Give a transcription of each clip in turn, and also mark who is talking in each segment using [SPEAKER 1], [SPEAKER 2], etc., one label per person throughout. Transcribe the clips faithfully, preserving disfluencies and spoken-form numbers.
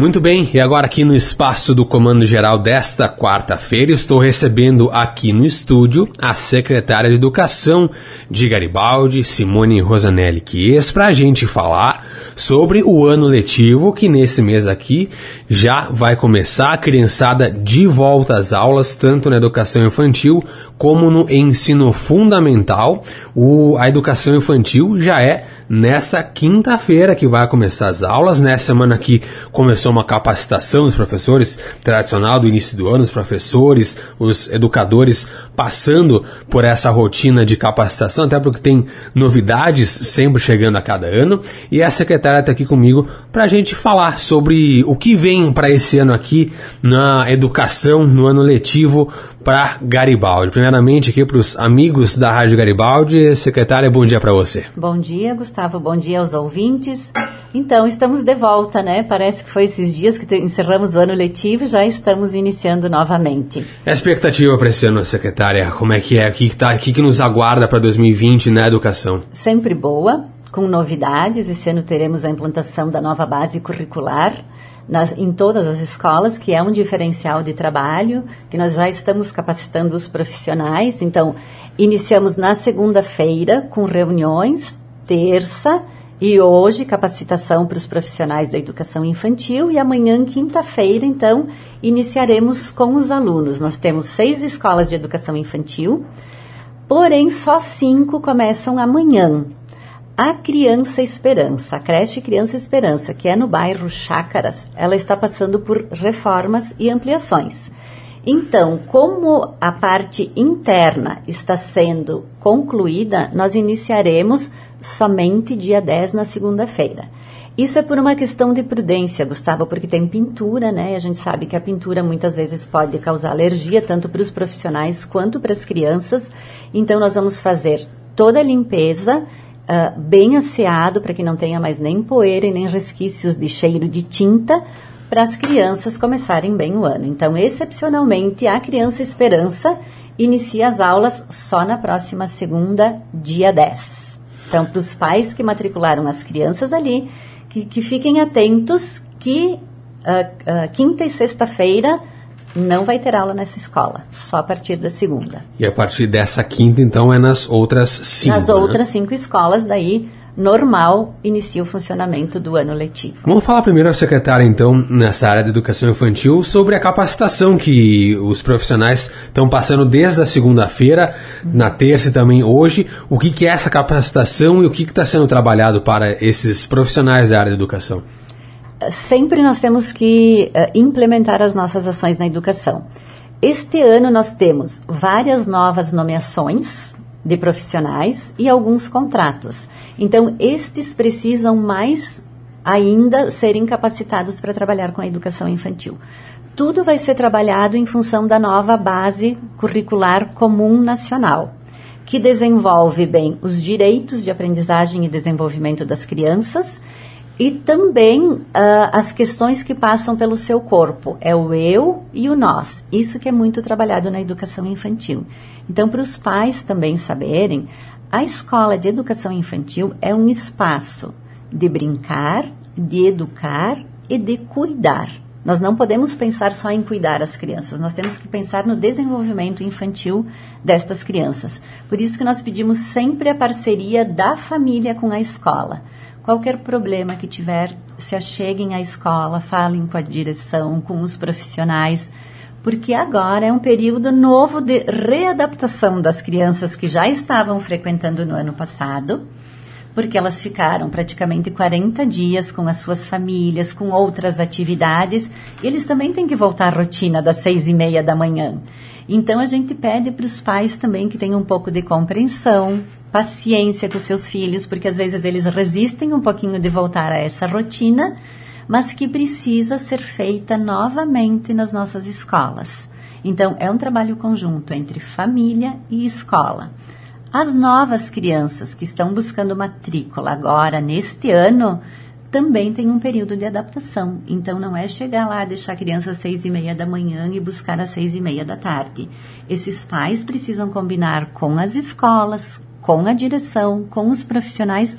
[SPEAKER 1] Muito bem, e agora aqui no espaço do Comando Geral desta quarta-feira, estou recebendo aqui no estúdio a secretária de Educação de Garibaldi, Simone Rosanelli Chies, para a gente falar sobre o ano letivo, que nesse mês aqui já vai começar, a criançada de volta às aulas, tanto na educação infantil como no ensino fundamental. O, a educação infantil já é nessa quinta-feira que vai começar as aulas. Nessa semana aqui começou uma capacitação dos professores, tradicional do início do ano, os professores, os educadores passando por essa rotina de capacitação, até porque tem novidades sempre chegando a cada ano, e a secretária está aqui comigo para a gente falar sobre o que vem para esse ano aqui na educação, no ano letivo para Garibaldi. Primeiramente aqui para os amigos da Rádio Garibaldi, secretária, bom dia para você.
[SPEAKER 2] Bom dia, Gustavo, bom dia aos ouvintes. Então, estamos de volta, né? Parece que foi esses dias que encerramos o ano letivo e já estamos iniciando novamente.
[SPEAKER 1] A expectativa para esse ano, secretária, como é que é? O que, que, tá, que, que nos aguarda para dois mil e vinte na educação?
[SPEAKER 2] Sempre boa, com novidades. Esse ano teremos a implantação da nova base curricular nas, em todas as escolas, que é um diferencial de trabalho, que nós já estamos capacitando os profissionais. Então, iniciamos na segunda-feira com reuniões, terça e hoje capacitação para os profissionais da educação infantil, e amanhã, quinta-feira, então, iniciaremos com os alunos. Nós temos seis escolas de educação infantil, porém só cinco começam amanhã. A Criança Esperança, a creche Criança Esperança, que é no bairro Chácaras, ela está passando por reformas e ampliações. Então, como a parte interna está sendo concluída, nós iniciaremos somente dia dez, na segunda-feira. Isso é por uma questão de prudência, Gustavo, porque tem pintura, né? A gente sabe que a pintura muitas vezes pode causar alergia, tanto para os profissionais quanto para as crianças. Então, nós vamos fazer toda a limpeza, uh, bem asseado, para que não tenha mais nem poeira e nem resquícios de cheiro de tinta, para as crianças começarem bem o ano. Então, excepcionalmente, a Criança Esperança inicia as aulas só na próxima segunda, dia dez. Então, para os pais que matricularam as crianças ali, que, que fiquem atentos que uh, uh, quinta e sexta-feira não vai ter aula nessa escola, só a partir da segunda.
[SPEAKER 1] E a partir dessa quinta, então, é nas outras cinco,
[SPEAKER 2] Nas
[SPEAKER 1] né?
[SPEAKER 2] outras cinco escolas, daí, normal, inicia o funcionamento do ano letivo.
[SPEAKER 1] Vamos falar primeiro, secretária, então, nessa área de educação infantil, sobre a capacitação que os profissionais estão passando desde a segunda-feira, uhum. na terça e também hoje. O que, que é essa capacitação e o que está sendo trabalhado para esses profissionais da área de educação?
[SPEAKER 2] Sempre nós temos que uh, implementar as nossas ações na educação. Este ano nós temos várias novas nomeações de profissionais e alguns contratos. Então, estes precisam mais ainda serem capacitados para trabalhar com a educação infantil. Tudo vai ser trabalhado em função da nova base curricular comum nacional, que desenvolve bem os direitos de aprendizagem e desenvolvimento das crianças e também uh, as questões que passam pelo seu corpo. É o eu e o nós. Isso que é muito trabalhado na educação infantil. Então, para os pais também saberem, a escola de educação infantil é um espaço de brincar, de educar e de cuidar. Nós não podemos pensar só em cuidar as crianças, nós temos que pensar no desenvolvimento infantil destas crianças. Por isso que nós pedimos sempre a parceria da família com a escola. Qualquer problema que tiver, se acheguem à escola, falem com a direção, com os profissionais, porque agora é um período novo de readaptação das crianças que já estavam frequentando no ano passado, porque elas ficaram praticamente quarenta dias com as suas famílias, com outras atividades, e eles também têm que voltar à rotina das seis e meia da manhã. Então, a gente pede para os pais também que tenham um pouco de compreensão, paciência com seus filhos, porque às vezes eles resistem um pouquinho de voltar a essa rotina, mas que precisa ser feita novamente nas nossas escolas. Então, é um trabalho conjunto entre família e escola. As novas crianças que estão buscando matrícula agora, neste ano, também têm um período de adaptação. Então, não é chegar lá, deixar a criança às seis e meia da manhã e buscar às seis e meia da tarde. Esses pais precisam combinar com as escolas, com a direção, com os profissionais,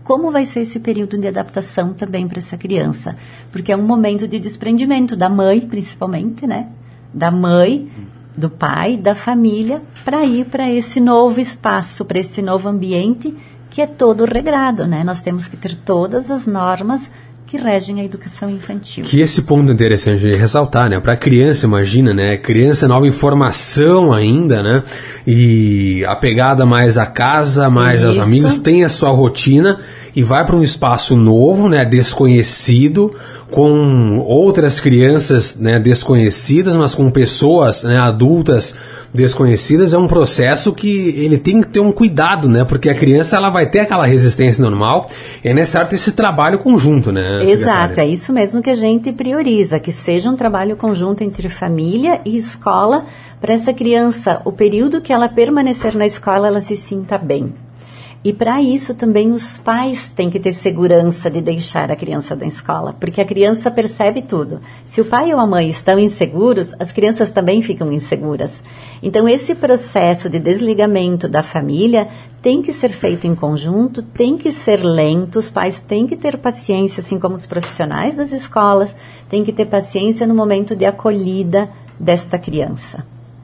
[SPEAKER 2] como vai ser esse período de adaptação também para essa criança. Porque é um momento de desprendimento da mãe, principalmente, né? Da mãe, do pai, da família, para ir para esse novo espaço, para esse novo ambiente que é todo regrado, né? Nós temos que ter todas as normas que regem a educação infantil.
[SPEAKER 1] Que esse ponto interessante de ressaltar, né? Para a criança, imagina, né? Criança, nova informação ainda, né? E apegada mais à casa, mais
[SPEAKER 2] Isso.
[SPEAKER 1] aos amigos, tem a sua rotina e vai para um espaço novo, né? Desconhecido, com outras crianças, né? Desconhecidas, mas com pessoas, né? Adultas desconhecidas. É um processo que ele tem que ter um cuidado, né? Porque a criança, ela vai ter aquela resistência normal e é necessário ter esse trabalho conjunto, né?
[SPEAKER 2] Exato, é isso mesmo que a gente prioriza, que seja um trabalho conjunto entre família e escola, para essa criança, o período que ela permanecer na escola, ela se sinta bem. E para isso também os pais têm que ter segurança de deixar a criança na escola, porque a criança percebe tudo. Se o pai ou a mãe estão inseguros, as crianças também ficam inseguras. Então esse processo de desligamento da família tem que ser feito em conjunto, tem que ser lento, os pais têm que ter paciência, assim como os profissionais das escolas, têm que ter paciência no momento de acolhida desta criança.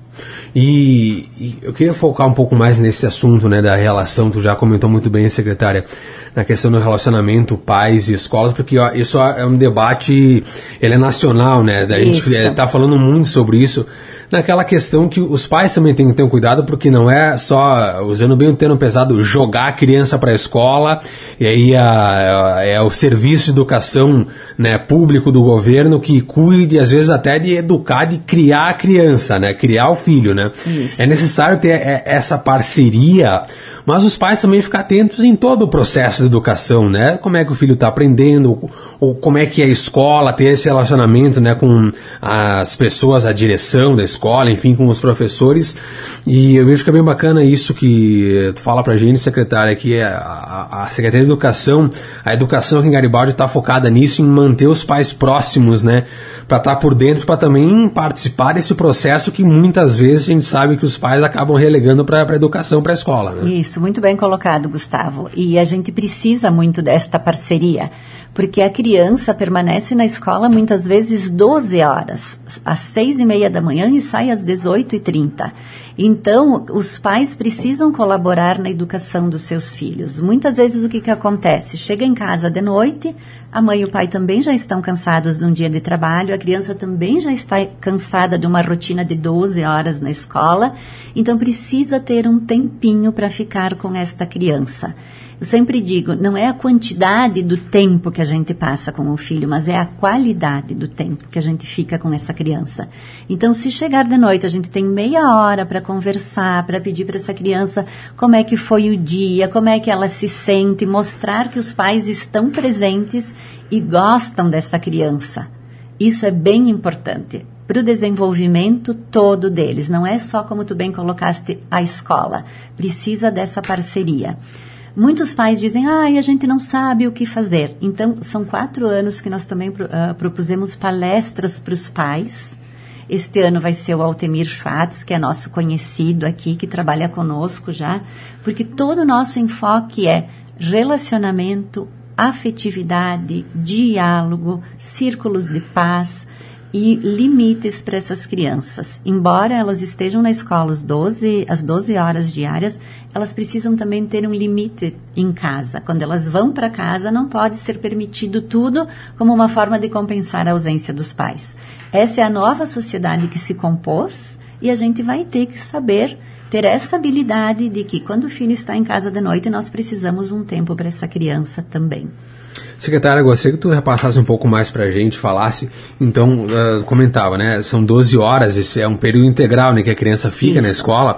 [SPEAKER 1] E, e eu queria focar um pouco mais nesse assunto, né, da relação, tu já comentou muito bem, secretária, na questão do relacionamento pais e escolas, porque ó, isso é um debate, ele é nacional, né, da gente está falando muito sobre isso, naquela questão que os pais também têm que ter um cuidado, porque não é só, usando bem o termo pesado, jogar a criança para a escola, e aí a, a, é o serviço de educação, né, público do governo que cuide, às vezes até de educar, de criar a criança, né, criar o filho, né. Isso. É necessário ter essa parceria, mas os pais também ficar atentos em todo o processo de educação, né, como é que o filho está aprendendo, ou como é que é a escola, ter esse relacionamento, né, com as pessoas, a direção da escola, escola, enfim, com os professores, e eu vejo que é bem bacana isso que tu fala pra gente, secretária, que a, a Secretaria de Educação, a educação aqui em Garibaldi está focada nisso, em manter os pais próximos, né, para estar por dentro, para também participar desse processo que muitas vezes a gente sabe que os pais acabam relegando para a educação, para a escola, né?
[SPEAKER 2] Isso, muito bem colocado, Gustavo, e a gente precisa muito desta parceria, porque a criança permanece na escola muitas vezes doze horas, às seis e meia da manhã e sai às dezoito e trinta. Então, os pais precisam colaborar na educação dos seus filhos. Muitas vezes o que, que acontece? Chega em casa de noite, a mãe e o pai também já estão cansados de um dia de trabalho, a criança também já está cansada de uma rotina de doze horas na escola, então precisa ter um tempinho para ficar com esta criança. Eu sempre digo, não é a quantidade do tempo que a gente passa com o filho, mas é a qualidade do tempo que a gente fica com essa criança. Então, se chegar de noite, a gente tem meia hora para conversar, para pedir para essa criança como é que foi o dia, como é que ela se sente, mostrar que os pais estão presentes e gostam dessa criança. Isso é bem importante para o desenvolvimento todo deles. Não é só, como tu bem colocaste, a escola. Precisa dessa parceria. Muitos pais dizem, ah, a gente não sabe o que fazer. Então, são quatro anos que nós também uh, propusemos palestras para os pais. Este ano vai ser o Altemir Schwartz, que é nosso conhecido aqui, que trabalha conosco já, porque todo o nosso enfoque é relacionamento, afetividade, diálogo, círculos de paz e limites para essas crianças. Embora elas estejam na escola às doze, às doze horas diárias, elas precisam também ter um limite em casa. Quando elas vão para casa, não pode ser permitido tudo como uma forma de compensar a ausência dos pais. Essa é a nova sociedade que se compôs e a gente vai ter que saber ter essa habilidade de que quando o filho está em casa de noite, nós precisamos um tempo para essa criança também.
[SPEAKER 1] Secretária, gostaria que tu repassasse um pouco mais para a gente, falasse, então, uh, comentava, né, são doze horas, esse é um período integral, né, que a criança fica Isso. na escola,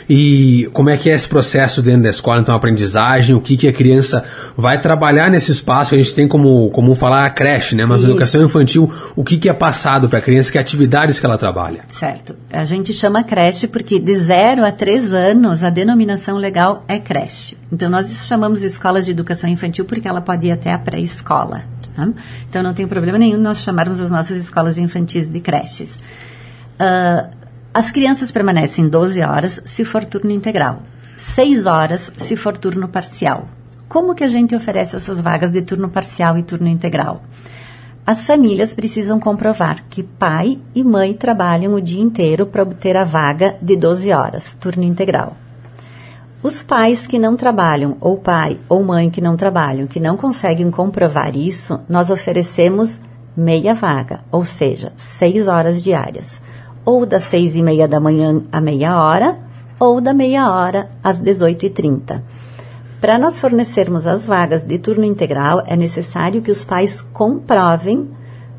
[SPEAKER 1] e como é que é esse processo dentro da escola, então, a aprendizagem, o que que a criança vai trabalhar nesse espaço, que a gente tem como, como falar a creche, né, mas Isso. a educação infantil, o que que é passado para a criança, que atividades que ela trabalha?
[SPEAKER 2] Certo, a gente chama creche porque de zero a três anos, a denominação legal é creche. Então, nós chamamos de escolas de educação infantil porque ela pode ir até a pré-escola. Tá? Então, não tem problema nenhum nós chamarmos as nossas escolas infantis de creches. Uh, as crianças permanecem doze horas se for turno integral, seis horas se for turno parcial. como que a gente oferece essas vagas de turno parcial e turno integral? As famílias precisam comprovar que pai e mãe trabalham o dia inteiro para obter a vaga de doze horas, turno integral. Os pais que não trabalham, ou pai ou mãe que não trabalham, que não conseguem comprovar isso, nós oferecemos meia vaga, ou seja, seis horas diárias. Ou das seis e meia da manhã a meia hora, ou da meia hora às dezoito e trinta. Para nós fornecermos as vagas de turno integral, é necessário que os pais comprovem uh,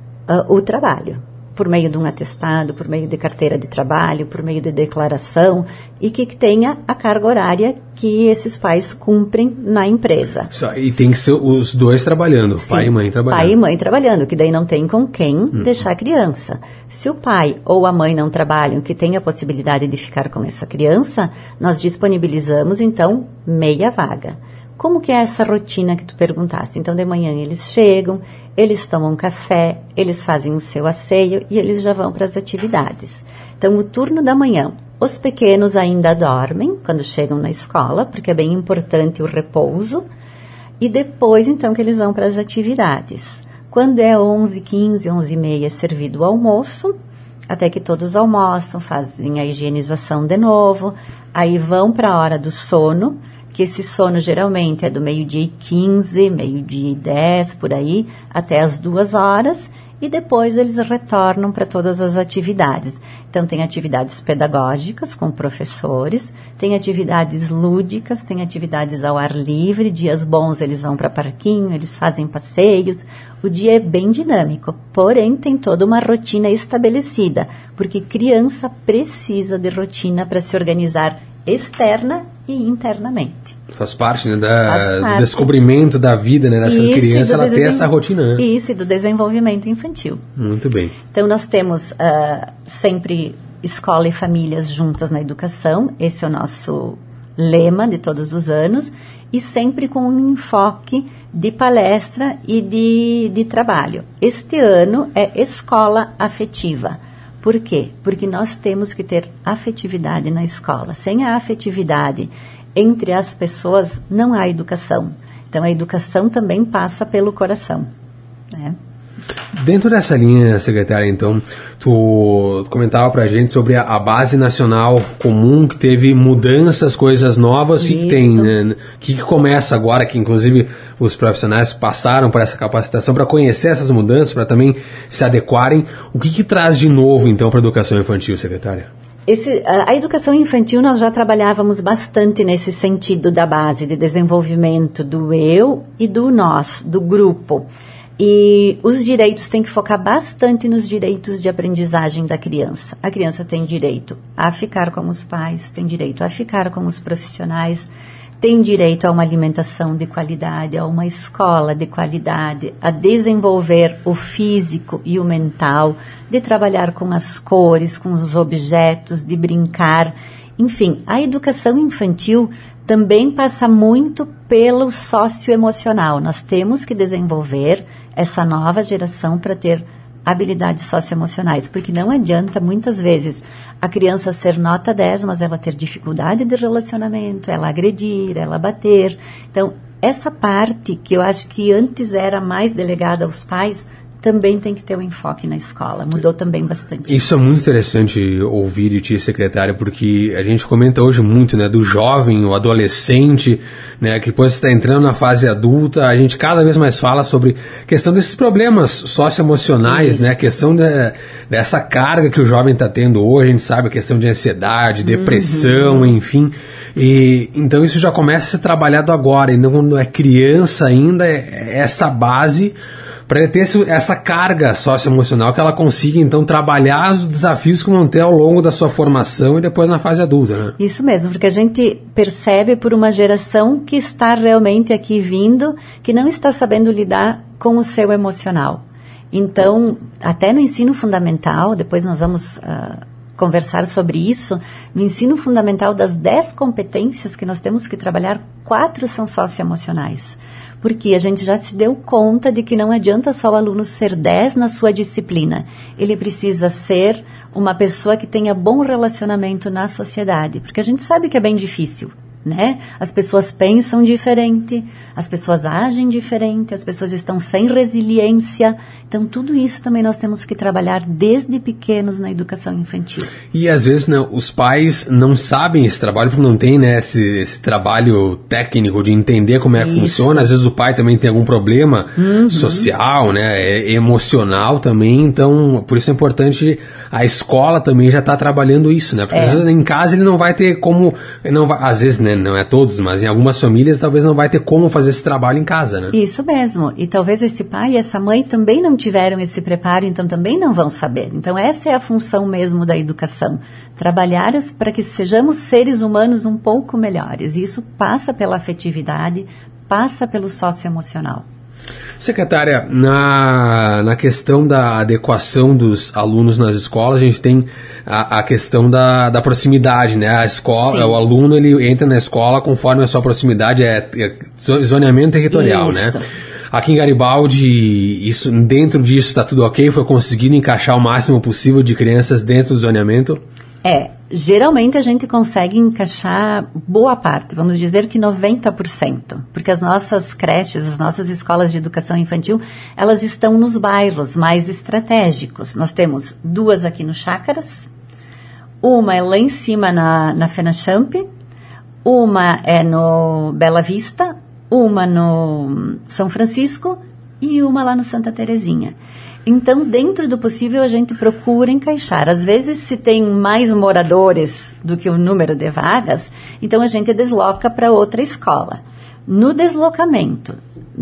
[SPEAKER 2] o trabalho, por meio de um atestado, por meio de carteira de trabalho, por meio de declaração, e que tenha a carga horária que esses pais cumprem na empresa.
[SPEAKER 1] E tem que ser os dois trabalhando,
[SPEAKER 2] Sim,
[SPEAKER 1] pai e mãe trabalhando.
[SPEAKER 2] Pai e mãe trabalhando, que daí não tem com quem hum. deixar a criança. Se o pai ou a mãe não trabalham, que tem a possibilidade de ficar com essa criança, nós disponibilizamos, então, meia vaga. Como que é essa rotina que tu perguntaste? Então, de manhã eles chegam, eles tomam café, eles fazem o seu asseio e eles já vão para as atividades. Então, o turno da manhã, os pequenos ainda dormem quando chegam na escola, porque é bem importante o repouso, e depois, então, que eles vão para as atividades. Quando é onze, quinze, onze e meia, é servido o almoço, até que todos almoçam, fazem a higienização de novo, aí vão para a hora do sono, que esse sono geralmente é do meio-dia e quinze, meio-dia e dez, por aí, até as duas horas, e depois eles retornam para todas as atividades. Então, tem atividades pedagógicas com professores, tem atividades lúdicas, tem atividades ao ar livre, dias bons eles vão para parquinho, eles fazem passeios, o dia é bem dinâmico, porém tem toda uma rotina estabelecida, porque criança precisa de rotina para se organizar externa e internamente.
[SPEAKER 1] Faz parte, né, da, Faz parte. do descobrimento da vida, né, dessa Isso, criança, ela tem essa rotina, né?
[SPEAKER 2] Isso, e do desenvolvimento infantil.
[SPEAKER 1] Muito bem.
[SPEAKER 2] Então, nós temos uh, sempre escola e famílias juntas na educação, esse é o nosso lema de todos os anos, e sempre com um enfoque de palestra e de, de trabalho. Este ano é escola afetiva. Por quê? Porque nós temos que ter afetividade na escola. Sem a afetividade entre as pessoas, não há educação. Então, a educação também passa pelo coração, né?
[SPEAKER 1] Dentro dessa linha, secretária, então, tu comentava pra gente sobre a, a base nacional comum, que teve mudanças, coisas novas. O que, que tem, né? O que, que começa agora, que inclusive os profissionais passaram por essa capacitação para conhecer essas mudanças, para também se adequarem. O que, que traz de novo, então, para a educação infantil, secretária?
[SPEAKER 2] Esse, a, a educação infantil, nós já trabalhávamos bastante nesse sentido da base de desenvolvimento do eu e do nós, do grupo. E os direitos têm que focar bastante nos direitos de aprendizagem da criança. A criança tem direito a ficar com os pais, tem direito a ficar com os profissionais, tem direito a uma alimentação de qualidade, a uma escola de qualidade, a desenvolver o físico e o mental, de trabalhar com as cores, com os objetos, de brincar. Enfim, a educação infantil também passa muito pelo socioemocional. Nós temos que desenvolver essa nova geração para ter habilidades socioemocionais, porque não adianta muitas vezes a criança ser nota dez, mas ela ter dificuldade de relacionamento, ela agredir, ela bater. Então, essa parte que eu acho que antes era mais delegada aos pais, também tem que ter um enfoque na escola. Mudou também bastante.
[SPEAKER 1] Isso é muito interessante ouvir de ti, secretária, porque a gente comenta hoje muito, né, do jovem, o adolescente, né, que depois está entrando na fase adulta. A gente cada vez mais fala sobre a questão desses problemas socioemocionais, né, a questão de, dessa carga que o jovem está tendo hoje. A gente sabe a questão de ansiedade, depressão, uhum. enfim. E, então isso já começa a ser trabalhado agora, e não quando é criança ainda, é essa base para ele ter essa carga socioemocional, que ela consiga, então, trabalhar os desafios que vão ter ao longo da sua formação e depois na fase adulta, né?
[SPEAKER 2] Isso mesmo, porque a gente percebe por uma geração que está realmente aqui vindo, que não está sabendo lidar com o seu emocional. Então, até no ensino fundamental, depois nós vamos uh, conversar sobre isso, no ensino fundamental, das dez competências que nós temos que trabalhar, quatro são socioemocionais. Porque a gente já se deu conta de que não adianta só o aluno ser dez na sua disciplina. Ele precisa ser uma pessoa que tenha bom relacionamento na sociedade. Porque a gente sabe que é bem difícil. né? As pessoas pensam diferente, as pessoas agem diferente, as pessoas estão sem resiliência. Então, tudo isso também nós temos que trabalhar desde pequenos na educação infantil.
[SPEAKER 1] E, às vezes, né, os pais não sabem esse trabalho, porque não tem, né, esse, esse trabalho técnico de entender como é que isso. funciona. Às vezes, o pai também tem algum problema uhum. social, né, emocional também. Então, por isso é importante a escola também já estar tá trabalhando isso, né? Porque, é. às vezes, em casa ele não vai ter como... Não vai, às vezes, né, não é todos, mas em algumas famílias talvez não vai ter como fazer esse trabalho em casa, né?
[SPEAKER 2] Isso mesmo. E talvez esse pai e essa mãe também não tiveram esse preparo, então também não vão saber. Então essa é a função mesmo da educação. Trabalhar para que sejamos seres humanos um pouco melhores. E isso passa pela afetividade, passa pelo socioemocional.
[SPEAKER 1] Secretária, na, na questão da adequação dos alunos nas escolas, a gente tem a, a questão da, da proximidade, né? A escola, Sim. o aluno ele entra na escola conforme a sua proximidade, é, é zoneamento territorial, Isso. né? Aqui em Garibaldi, isso, dentro disso está tudo ok? Foi conseguido encaixar o máximo possível de crianças dentro do zoneamento?
[SPEAKER 2] É, geralmente a gente consegue encaixar boa parte, vamos dizer que noventa por cento, porque as nossas creches, as nossas escolas de educação infantil, elas estão nos bairros mais estratégicos. Nós temos duas aqui no Chácaras, uma é lá em cima na, na Fenachamp, uma é no Bela Vista, uma no São Francisco e uma lá no Santa Terezinha. Então, dentro do possível, a gente procura encaixar. Às vezes, se tem mais moradores do que o número de vagas, então a gente desloca para outra escola. No deslocamento,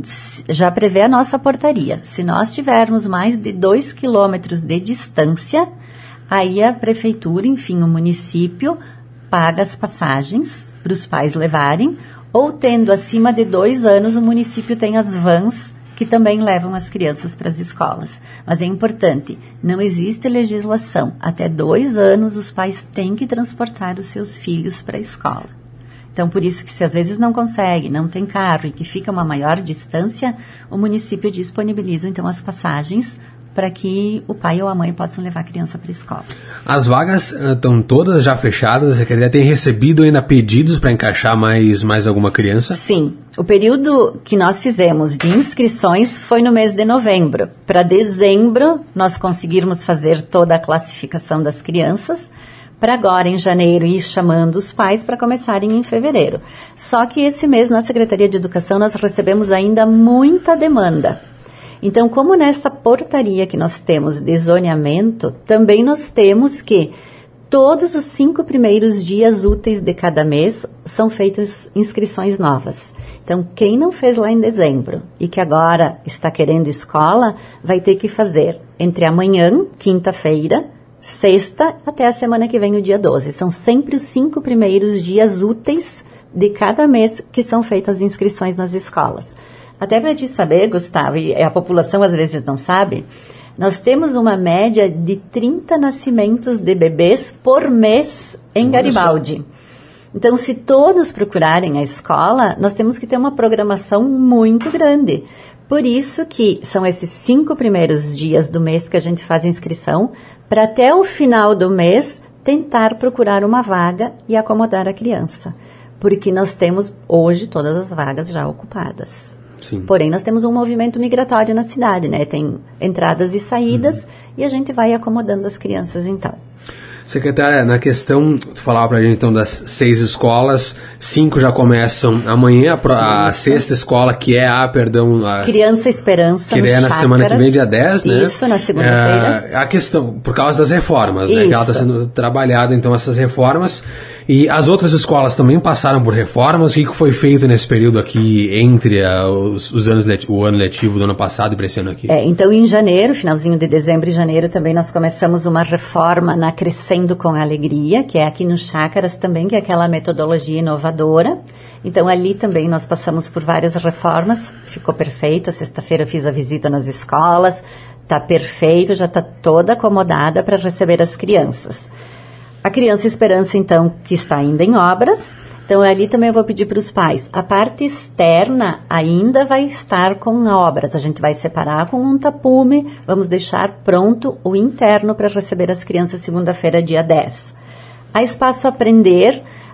[SPEAKER 2] já prevê a nossa portaria. Se nós tivermos mais de dois quilômetros de distância, aí a prefeitura, enfim, o município, paga as passagens para os pais levarem, ou tendo acima de dois anos, o município tem as vans que também levam as crianças para as escolas. Mas é importante, não existe legislação. Até dois anos, os pais têm que transportar os seus filhos para a escola. Então, por isso que se às vezes não consegue, não tem carro e que fica uma maior distância, o município disponibiliza, então, as passagens para que o pai ou a mãe possam levar a criança para a escola.
[SPEAKER 1] As vagas estão uh, todas já fechadas? A Secretaria tem recebido ainda pedidos para encaixar mais, mais alguma criança?
[SPEAKER 2] Sim. O período que nós fizemos de inscrições foi no mês de novembro. Para dezembro, nós conseguirmos fazer toda a classificação das crianças, para agora, em janeiro, ir chamando os pais para começarem em fevereiro. Só que esse mês, na Secretaria de Educação, nós recebemos ainda muita demanda. Então, como nessa portaria que nós temos de zoneamento, também nós temos que todos os cinco primeiros dias úteis de cada mês são feitas inscrições novas. Então, quem não fez lá em dezembro e que agora está querendo escola, vai ter que fazer entre amanhã, quinta-feira, sexta, até a semana que vem, o dia doze. São sempre os cinco primeiros dias úteis de cada mês que são feitas as inscrições nas escolas. Até para te saber, Gustavo, e a população às vezes não sabe, nós temos uma média de trinta nascimentos de bebês por mês em Garibaldi. Então, se todos procurarem a escola, nós temos que ter uma programação muito grande. Por isso que são esses cinco primeiros dias do mês que a gente faz a inscrição, para até o final do mês tentar procurar uma vaga e acomodar a criança. Porque nós temos hoje todas as vagas já ocupadas. Sim. Porém, nós temos um movimento migratório na cidade, né? Tem entradas e saídas, uhum. e a gente vai acomodando as crianças, então.
[SPEAKER 1] Secretária, na questão, tu falava pra gente então das seis escolas, cinco já começam amanhã, a, a sexta escola, que é a, perdão... A,
[SPEAKER 2] Criança Esperança,
[SPEAKER 1] que é na
[SPEAKER 2] Chácaras,
[SPEAKER 1] semana que vem, dia dez, né?
[SPEAKER 2] Isso, na segunda-feira.
[SPEAKER 1] É, a questão, por causa das reformas, né? Que ela está sendo trabalhada, então, essas reformas. E as outras escolas também passaram por reformas. O que foi feito nesse período aqui, entre uh, os, os anos leti- o ano letivo do ano passado e para esse ano aqui?
[SPEAKER 2] É, então, em janeiro, finalzinho de dezembro e janeiro, também nós começamos uma reforma na Crescendo com Alegria, que é aqui no Chácaras também, que é aquela metodologia inovadora. Então, ali também nós passamos por várias reformas, ficou perfeita. Sexta-feira eu fiz a visita nas escolas, está perfeito, já está toda acomodada para receber as crianças. A Criança Esperança, então, que está ainda em obras. Então, ali também eu vou pedir para os pais. A parte externa ainda vai estar com obras. A gente vai separar com um tapume. Vamos deixar pronto o interno para receber as crianças segunda-feira, dia dez. A Espaço Aprender,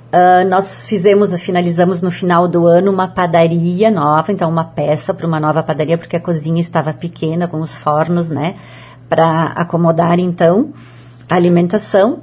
[SPEAKER 2] Uh, nós fizemos, finalizamos no final do ano uma padaria nova, então uma peça para uma nova padaria, porque a cozinha estava pequena, com os fornos, né, para acomodar, então, a alimentação,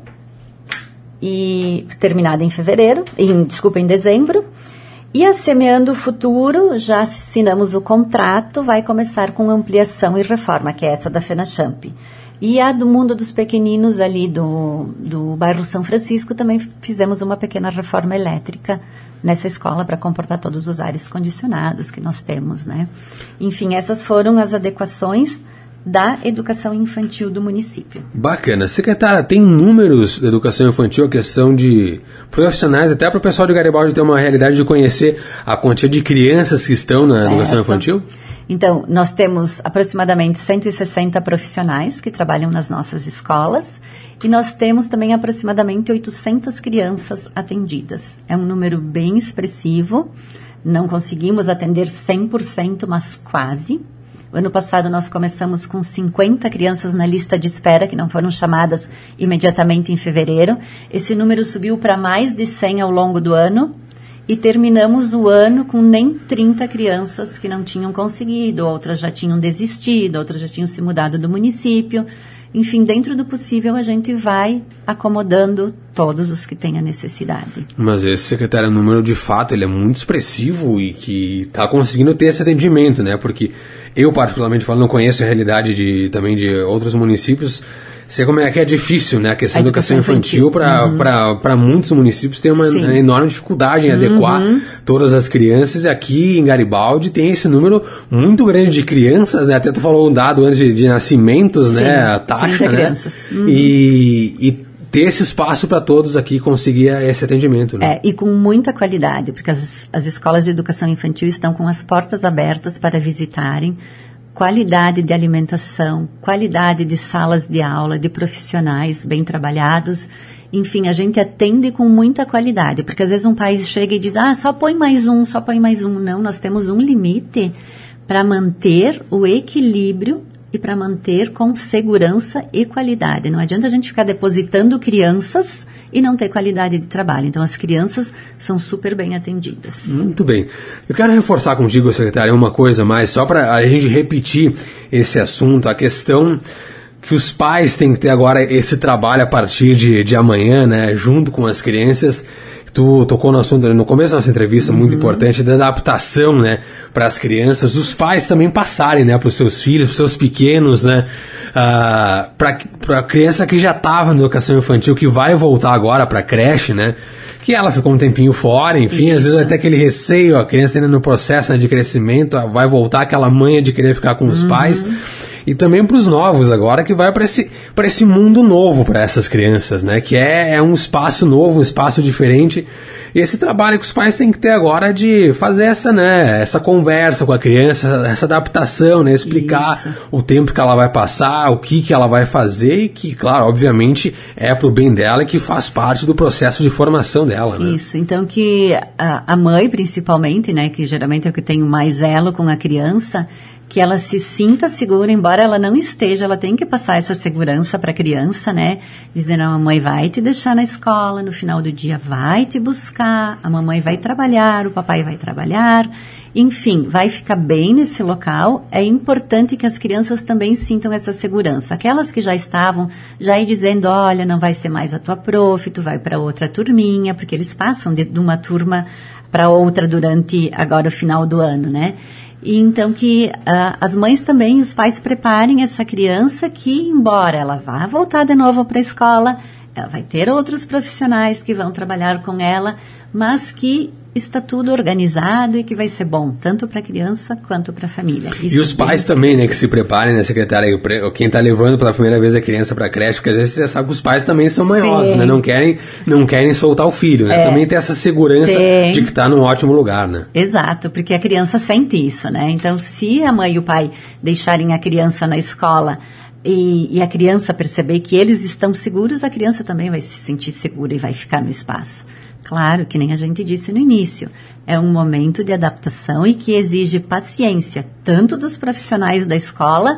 [SPEAKER 2] e terminada em fevereiro, em, desculpa, em dezembro. E a Semeando o Futuro, já assinamos o contrato, vai começar com ampliação e reforma, que é essa da FENACHAMP. E a do Mundo dos Pequeninos, ali do, do bairro São Francisco, também fizemos uma pequena reforma elétrica nessa escola para comportar todos os ares condicionados que nós temos, né? Enfim, essas foram as adequações da educação infantil do município.
[SPEAKER 1] Bacana. Secretária, tem números da educação infantil, a questão de profissionais, até para o pessoal de Garibaldi ter uma realidade de conhecer a quantia de crianças que estão na certo. Educação infantil?
[SPEAKER 2] Então, nós temos aproximadamente cento e sessenta profissionais que trabalham nas nossas escolas e nós temos também aproximadamente oitocentas crianças atendidas. É um número bem expressivo, não conseguimos atender cem por cento, mas quase. Ano passado nós começamos com cinquenta crianças na lista de espera, que não foram chamadas imediatamente em fevereiro. Esse número subiu para mais de cem ao longo do ano e terminamos o ano com nem trinta crianças que não tinham conseguido, outras já tinham desistido, outras já tinham se mudado do município. Enfim, dentro do possível, a gente vai acomodando todos os que têm a necessidade.
[SPEAKER 1] Mas esse, secretário, número de fato, ele é muito expressivo e que está conseguindo ter esse atendimento, né? Porque eu, particularmente falando, não conheço a realidade de, também de outros municípios. Sei como é que é difícil, né? A questão da educação infantil, para uhum. muitos municípios tem uma Sim. enorme dificuldade em uhum. adequar todas as crianças. E aqui em Garibaldi tem esse número muito grande de crianças, né? Até tu falou um dado antes de, de nascimentos, Sim, né? A taxa, né?
[SPEAKER 2] Crianças. Uhum.
[SPEAKER 1] E, e ter esse espaço para todos aqui conseguir esse atendimento, né?
[SPEAKER 2] É, e com muita qualidade, porque as, as escolas de educação infantil estão com as portas abertas para visitarem. Qualidade de alimentação, qualidade de salas de aula, de profissionais bem trabalhados. Enfim, a gente atende com muita qualidade, porque às vezes um pai chega e diz, ah, só põe mais um, só põe mais um. Não, nós temos um limite para manter o equilíbrio e para manter com segurança e qualidade. Não adianta a gente ficar depositando crianças e não ter qualidade de trabalho. Então, as crianças são super bem atendidas.
[SPEAKER 1] Muito bem. Eu quero reforçar contigo, secretária, uma coisa mais, só para a gente repetir esse assunto, a questão que os pais têm que ter agora esse trabalho a partir de, de amanhã, né, junto com as crianças. Tu tocou no assunto no começo da nossa entrevista, uhum. muito importante, da adaptação, né, para as crianças, os pais também passarem, né, para os seus filhos, para os seus pequenos, né, uh, para a criança que já estava na educação infantil, que vai voltar agora para a creche, né, que ela ficou um tempinho fora, enfim, Isso. às vezes até aquele receio, a criança ainda no processo, né, de crescimento, vai voltar aquela manha de querer ficar com os uhum. pais. E também para os novos agora, que vai para esse, para esse mundo novo para essas crianças, né? Que é, é um espaço novo, um espaço diferente. E esse trabalho que os pais têm que ter agora de fazer essa, né, essa conversa com a criança, essa adaptação, né? Explicar Isso. o tempo que ela vai passar, o que, que ela vai fazer e que, claro, obviamente é para o bem dela e que faz parte do processo de formação dela, né?
[SPEAKER 2] Isso, então que a, a mãe, principalmente, né? Que geralmente é o que tem mais elo com a criança, que ela se sinta segura, embora ela não esteja, ela tem que passar essa segurança para a criança, né? Dizendo, a mamãe vai te deixar na escola, no final do dia vai te buscar, a mamãe vai trabalhar, o papai vai trabalhar, enfim, vai ficar bem nesse local. É importante que as crianças também sintam essa segurança. Aquelas que já estavam, já ir dizendo, olha, não vai ser mais a tua prof, tu vai para outra turminha, porque eles passam de, de uma turma para outra durante agora o final do ano, né? E então que uh, as mães também, os pais preparem essa criança que, embora ela vá voltar de novo para a escola, ela vai ter outros profissionais que vão trabalhar com ela, mas que está tudo organizado e que vai ser bom, tanto para a criança quanto para a família. Isso
[SPEAKER 1] e os pais também, né, que se preparem, né, secretária, quem está levando pela primeira vez a criança para a creche, porque às vezes você sabe que os pais também são manhosos, né, não querem, não querem soltar o filho, né, é, também tem essa segurança tem. de que está num ótimo lugar, né.
[SPEAKER 2] Exato, porque a criança sente isso, né, então se a mãe e o pai deixarem a criança na escola e, e a criança perceber que eles estão seguros, a criança também vai se sentir segura e vai ficar no espaço. Claro, que nem a gente disse no início, é um momento de adaptação e que exige paciência, tanto dos profissionais da escola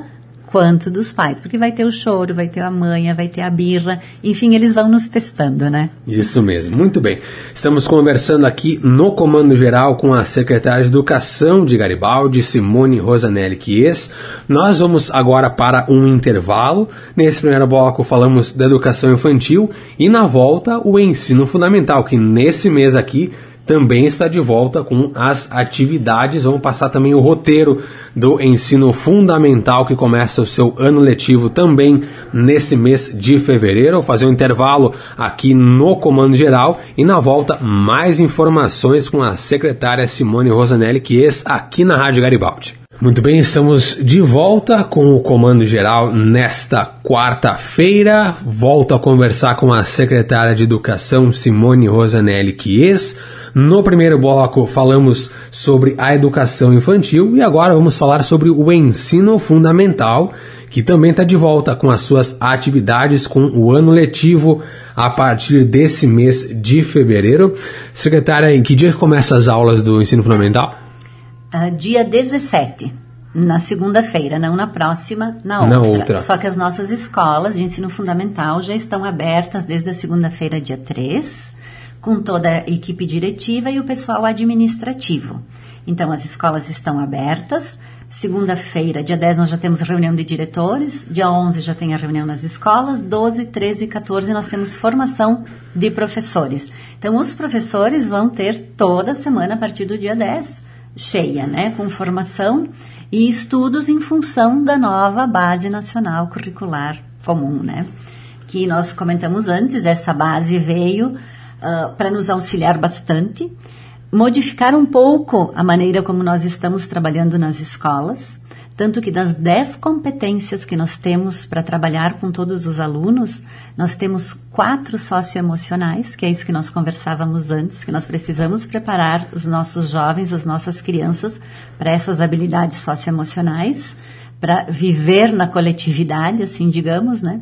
[SPEAKER 2] quanto dos pais, porque vai ter o choro, vai ter a manha, vai ter a birra, enfim, eles vão nos testando, né?
[SPEAKER 1] Isso mesmo, muito bem. Estamos conversando aqui no Comando Geral com a secretária de Educação de Garibaldi, Simone Rosanelli Chies. Nós vamos agora para um intervalo. Nesse primeiro bloco falamos da educação infantil e na volta o ensino fundamental, que nesse mês aqui também está de volta com as atividades. Vamos passar também o roteiro do ensino fundamental, que começa o seu ano letivo também nesse mês de fevereiro. Vou fazer um intervalo aqui no Comando Geral e na volta mais informações com a secretária Simone Rosanelli Chies aqui na Rádio Garibaldi. Muito bem, estamos de volta com o Comando Geral nesta quarta-feira. Volto a conversar com a secretária de Educação, Simone Rosanelli Chies. No primeiro bloco falamos sobre a educação infantil e agora vamos falar sobre o ensino fundamental, que também está de volta com as suas atividades com o ano letivo a partir desse mês de fevereiro. Secretária, em que dia começam as aulas do ensino fundamental?
[SPEAKER 2] Uh, dia dezessete, na segunda-feira, não na próxima, na outra.
[SPEAKER 1] na outra.
[SPEAKER 2] Só que as nossas escolas de ensino fundamental já estão abertas desde a segunda-feira, dia três, com toda a equipe diretiva e o pessoal administrativo. Então, as escolas estão abertas. Segunda-feira, dia dez, nós já temos reunião de diretores. Dia onze já tem a reunião nas escolas. doze, treze e quatorze nós temos formação de professores. Então, os professores vão ter toda semana, a partir do dia dez, cheia, né, com formação e estudos em função da nova Base Nacional Curricular Comum, né, que nós comentamos antes. Essa base veio uh, para nos auxiliar bastante, modificar um pouco a maneira como nós estamos trabalhando nas escolas, tanto que das dez competências que nós temos para trabalhar com todos os alunos, nós temos quatro socioemocionais, que é isso que nós conversávamos antes, que nós precisamos preparar os nossos jovens, as nossas crianças, para essas habilidades socioemocionais, para viver na coletividade, assim digamos, né?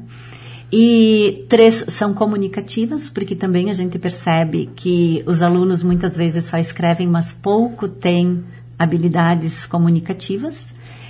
[SPEAKER 2] E três são comunicativas, porque também a gente percebe que os alunos muitas vezes só escrevem, mas pouco têm habilidades comunicativas.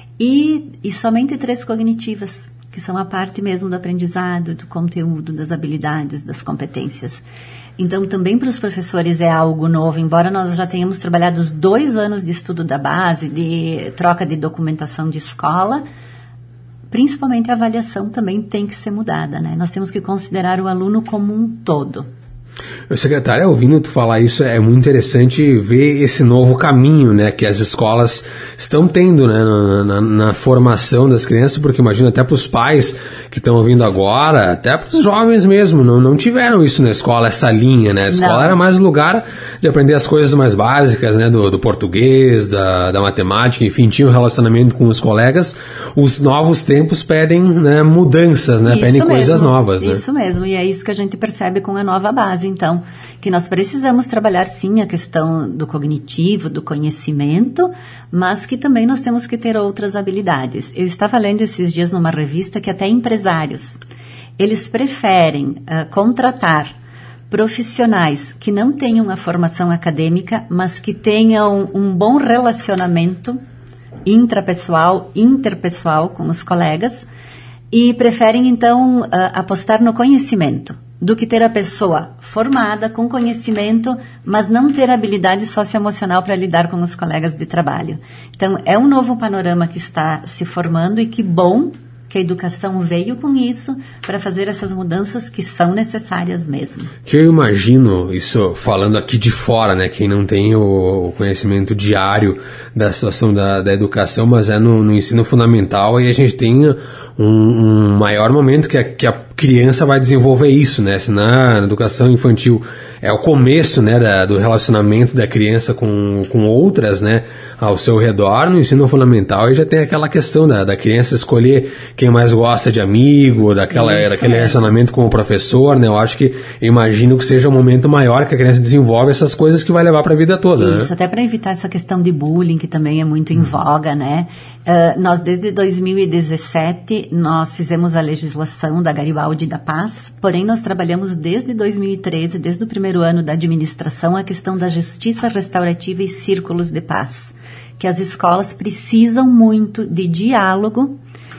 [SPEAKER 2] E, e somente três cognitivas, que são a parte mesmo do aprendizado, do conteúdo, das habilidades, das competências. Então, também para os professores é algo novo, embora nós já tenhamos trabalhado os dois anos de estudo da base, de troca de documentação de escola, principalmente a avaliação também tem que ser mudada, né? Nós temos que considerar o aluno como um todo.
[SPEAKER 1] Secretária, ouvindo tu falar isso, é muito interessante ver esse novo caminho, né, que as escolas estão tendo, né, na, na, na formação das crianças, porque imagino até para os pais que estão ouvindo agora, até para os jovens mesmo, não, não tiveram isso na escola, essa linha, né, a escola não. Era mais lugar de aprender as coisas mais básicas, né, do, do português, da, da matemática, enfim, tinha um relacionamento com os colegas. Os novos tempos pedem, né, mudanças, né,
[SPEAKER 2] isso
[SPEAKER 1] pedem
[SPEAKER 2] mesmo,
[SPEAKER 1] coisas novas, né.
[SPEAKER 2] Isso mesmo, e é isso que a gente percebe com a nova base. Então, que nós precisamos trabalhar sim a questão do cognitivo, do conhecimento, mas que também nós temos que ter outras habilidades. Eu estava lendo esses dias numa revista que até empresários, eles preferem uh, contratar profissionais que não tenham a formação acadêmica, mas que tenham um bom relacionamento intrapessoal, interpessoal com os colegas, e preferem então uh, apostar no conhecimento, do que ter a pessoa formada, com conhecimento, mas não ter habilidade socioemocional para lidar com os colegas de trabalho. Então, é um novo panorama que está se formando, e que bom que a educação veio com isso para fazer essas mudanças que são necessárias mesmo.
[SPEAKER 1] Que eu imagino, isso falando aqui de fora, né, quem não tem o conhecimento diário da situação da, da educação, mas é no, no ensino fundamental, e a gente tem um, um maior momento que a, que a criança vai desenvolver isso, né, se na educação infantil é o começo, né, da, do relacionamento da criança com, com outras, né, ao seu redor. No ensino fundamental, e já tem aquela questão da, da criança escolher quem mais gosta de amigo, daquela, daquele é. relacionamento com o professor, né? Eu acho que, eu imagino que seja um momento maior que a criança desenvolve essas coisas que vai levar para a vida toda.
[SPEAKER 2] Isso, né? Até para evitar essa questão de bullying, que também é muito em voga, né? Uh, nós, desde dois mil e dezessete, nós fizemos a legislação da Garibaldi da Paz, porém nós trabalhamos desde dois mil e treze, desde o primeiro ano da administração, a questão da justiça restaurativa e círculos de paz, que as escolas precisam muito de diálogo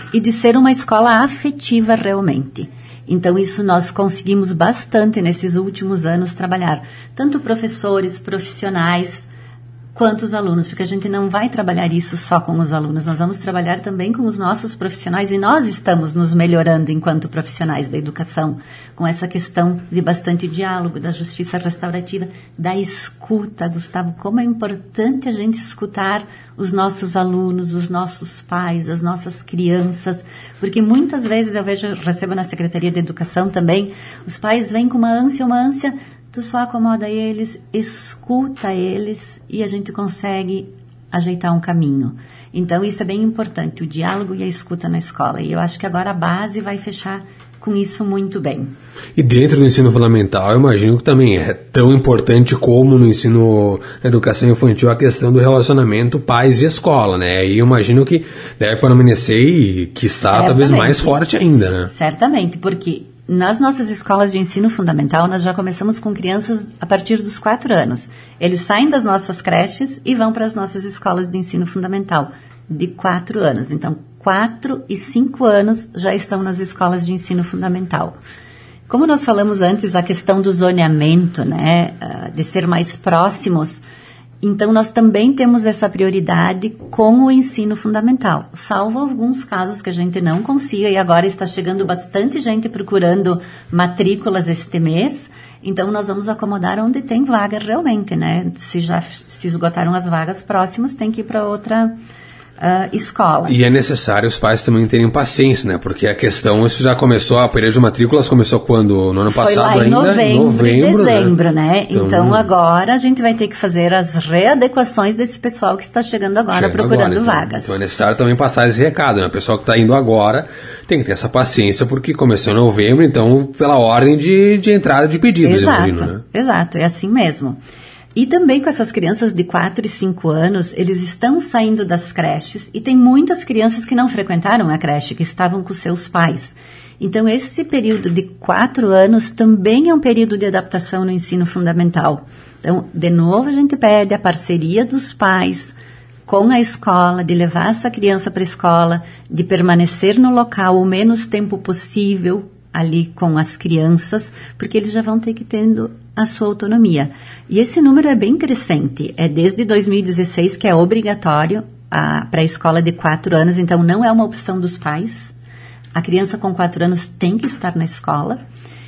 [SPEAKER 2] e de ser uma escola afetiva realmente. Então, isso nós conseguimos bastante nesses últimos anos trabalhar, tanto professores, profissionais, quanto os alunos, porque a gente não vai trabalhar isso só com os alunos, nós vamos trabalhar também com os nossos profissionais e nós estamos nos melhorando enquanto profissionais da educação, com essa questão de bastante diálogo, da justiça restaurativa, da escuta. Gustavo, como é importante a gente escutar os nossos alunos, os nossos pais, as nossas crianças, porque muitas vezes eu vejo, recebo na Secretaria de Educação também, os pais vêm com uma ânsia, uma ânsia, tu só acomoda eles, escuta eles e a gente consegue ajeitar um caminho. Então, isso é bem importante, o diálogo e a escuta na escola. E eu acho que agora a base vai fechar com isso muito bem.
[SPEAKER 1] E dentro do ensino fundamental, eu imagino que também é tão importante como no ensino da educação infantil a questão do relacionamento pais e escola, né? E eu imagino que deve permanecer e, quiçá, talvez mais forte ainda, né?
[SPEAKER 2] Certamente, porque nas nossas escolas de ensino fundamental, nós já começamos com crianças a partir dos quatro anos. Eles saem das nossas creches e vão para as nossas escolas de ensino fundamental, de quatro anos. Então, quatro e cinco anos já estão nas escolas de ensino fundamental. Como nós falamos antes, a questão do zoneamento, né, de ser mais próximos, então nós também temos essa prioridade com o ensino fundamental, salvo alguns casos que a gente não consiga, e agora está chegando bastante gente procurando matrículas este mês, então nós vamos acomodar onde tem vaga realmente, né? Se já se esgotaram as vagas próximas, tem que ir para outra Uh, escola.
[SPEAKER 1] E é necessário os pais também terem paciência, né? Porque a questão, isso já começou, a período de matrículas começou quando? No ano
[SPEAKER 2] Foi
[SPEAKER 1] passado
[SPEAKER 2] lá em
[SPEAKER 1] ainda?
[SPEAKER 2] novembro,
[SPEAKER 1] novembro
[SPEAKER 2] e dezembro, né? né? Então, então, agora a gente vai ter que fazer as readequações desse pessoal que está chegando agora chegando procurando
[SPEAKER 1] agora, então,
[SPEAKER 2] vagas.
[SPEAKER 1] Então é necessário também passar esse recado, né? O pessoal que está indo agora tem que ter essa paciência, porque começou em novembro, então pela ordem de, de entrada de pedidos,
[SPEAKER 2] exato,
[SPEAKER 1] imagino, né?
[SPEAKER 2] Exato, é assim mesmo. E também com essas crianças de quatro e cinco anos, eles estão saindo das creches e tem muitas crianças que não frequentaram a creche, que estavam com seus pais. Então, esse período de quatro anos também é um período de adaptação no ensino fundamental. Então, de novo, a gente pede a parceria dos pais com a escola, de levar essa criança para a escola, de permanecer no local o menos tempo possível ali com as crianças, porque eles já vão ter que tendo a sua autonomia. E esse número é bem crescente, é desde dois mil e dezesseis que é obrigatório para a escola de quatro anos, então não é uma opção dos pais, a criança com quatro anos tem que estar na escola,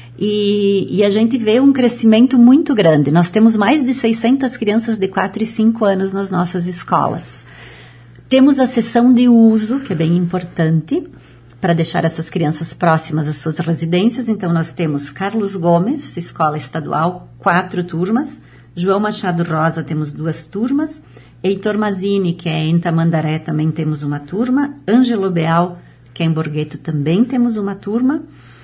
[SPEAKER 2] e, e a gente vê um crescimento muito grande, nós temos mais de seiscentas crianças de quatro e cinco anos nas nossas escolas. Temos a sessão de uso, que é bem importante, para deixar essas crianças próximas às suas residências. Então, nós temos Carlos Gomes, escola estadual, quatro turmas. João Machado Rosa, temos duas turmas. Heitor Mazzini, que é em Tamandaré, também temos uma turma. Ângelo Beal, que é em Borghetto, também temos uma turma.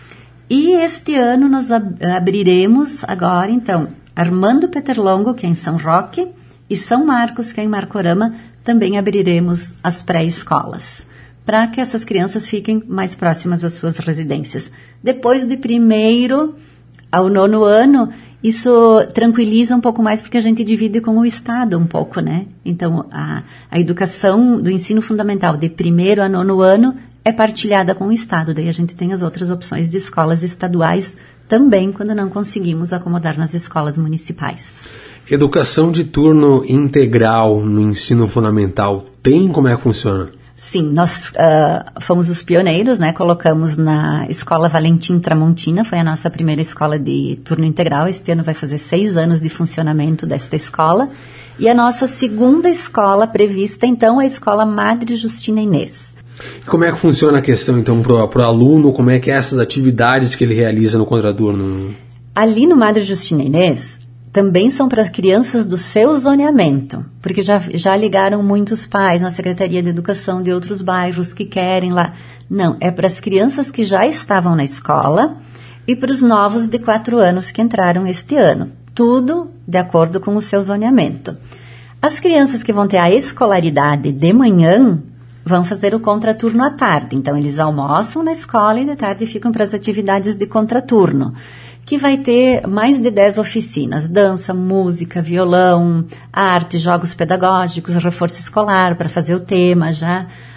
[SPEAKER 2] E este ano nós ab- abriremos agora, então, Armando Peterlongo, que é em São Roque, e São Marcos, que é em Marcorama, também abriremos as pré-escolas, para que essas crianças fiquem mais próximas às suas residências. Depois do primeiro ao nono ano, isso tranquiliza um pouco mais, porque a gente divide com o Estado um pouco, né? Então, a, a educação do ensino fundamental de primeiro a nono ano é partilhada com o Estado, daí a gente tem as outras opções de escolas estaduais também, quando não conseguimos acomodar nas escolas municipais.
[SPEAKER 1] Educação de turno integral no ensino fundamental, tem? Como é que funciona?
[SPEAKER 2] Sim, nós uh, fomos os pioneiros, né? Colocamos na Escola Valentim Tramontina, foi a nossa primeira escola de turno integral. Este ano vai fazer seis anos de funcionamento desta escola. E a nossa segunda escola prevista, então, é a Escola Madre Justina Inês.
[SPEAKER 1] E como é que funciona a questão, então, para o aluno? Como é que é essas atividades que ele realiza no contraturno?
[SPEAKER 2] Ali no Madre Justina Inês, também são para crianças do seu zoneamento, porque já, já ligaram muitos pais na Secretaria de Educação de outros bairros que querem lá. Não, é para as crianças que já estavam na escola e para os novos de quatro anos que entraram este ano. Tudo de acordo com o seu zoneamento. As crianças que vão ter a escolaridade de manhã vão fazer o contraturno à tarde. Então, eles almoçam na escola e de tarde ficam para as atividades de contraturno, que vai ter mais de dez oficinas, dança, música, violão, arte, jogos pedagógicos, reforço escolar para fazer o tema já,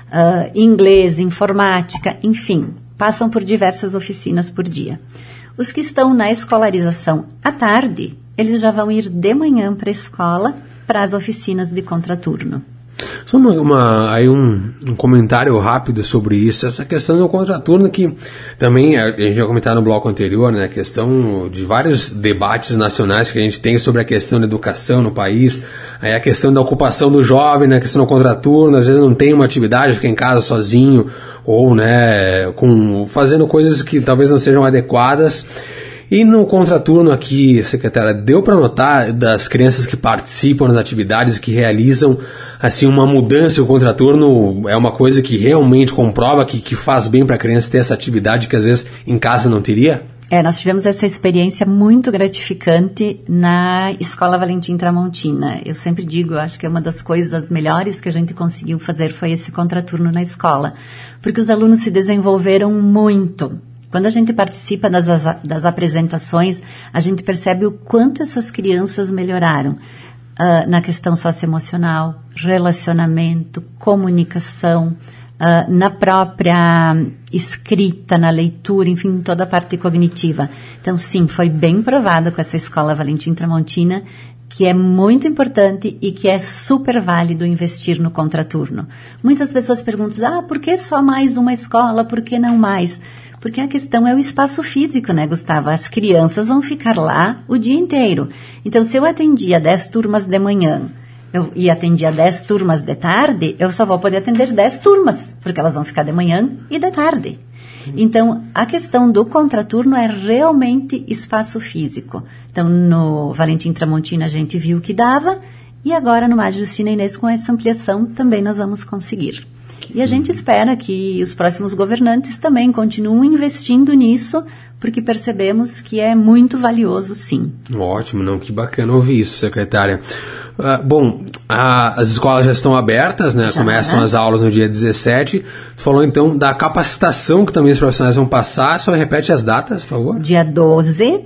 [SPEAKER 2] uh, inglês, informática, enfim, passam por diversas oficinas por dia. Os que estão na escolarização à tarde, eles já vão ir de manhã para a escola, para as oficinas de contraturno.
[SPEAKER 1] Só uma, uma, aí um, um comentário rápido sobre isso, essa questão do contraturno que também a gente já comentou no bloco anterior, né, a questão de vários debates nacionais que a gente tem sobre a questão da educação no país, aí a questão da ocupação do jovem, né, a questão do contraturno, às vezes não tem uma atividade, fica em casa sozinho, ou né, com, fazendo coisas que talvez não sejam adequadas. E no contraturno aqui, secretária, deu para notar das crianças que participam das atividades, que realizam assim uma mudança? O contraturno é uma coisa que realmente comprova que, que faz bem para a criança ter essa atividade que às vezes em casa não teria?
[SPEAKER 2] É, nós tivemos essa experiência muito gratificante na Escola Valentim Tramontina. Eu sempre digo, eu acho que é uma das coisas melhores que a gente conseguiu fazer foi esse contraturno na escola, porque os alunos se desenvolveram muito. Quando a gente participa das, das apresentações, a gente percebe o quanto essas crianças melhoraram uh, na questão socioemocional, relacionamento, comunicação, uh, na própria escrita, na leitura, enfim, toda a parte cognitiva. Então, sim, foi bem provado com essa Escola Valentim Tramontina que é muito importante e que é super válido investir no contraturno. Muitas pessoas perguntam, ah, por que só mais uma escola, por que não mais? Porque a questão é o espaço físico, né, Gustavo? As crianças vão ficar lá o dia inteiro. Então, se eu atendia dez turmas de manhã eu, e atendia dez turmas de tarde, eu só vou poder atender dez turmas, porque elas vão ficar de manhã e de tarde. Então, a questão do contraturno é realmente espaço físico. Então, no Valentim Tramontina a gente viu que dava, e agora no Madre Justina Inês, com essa ampliação, também nós vamos conseguir. E a gente espera que os próximos governantes também continuem investindo nisso, porque percebemos que é muito valioso, sim.
[SPEAKER 1] Ótimo, não, que bacana ouvir isso, secretária. Uh, bom, a, as escolas já estão abertas, né? Já, começam né? as aulas no dia dezessete. Tu falou então da capacitação que também os profissionais vão passar. Só repete as datas, por favor.
[SPEAKER 2] Dia doze,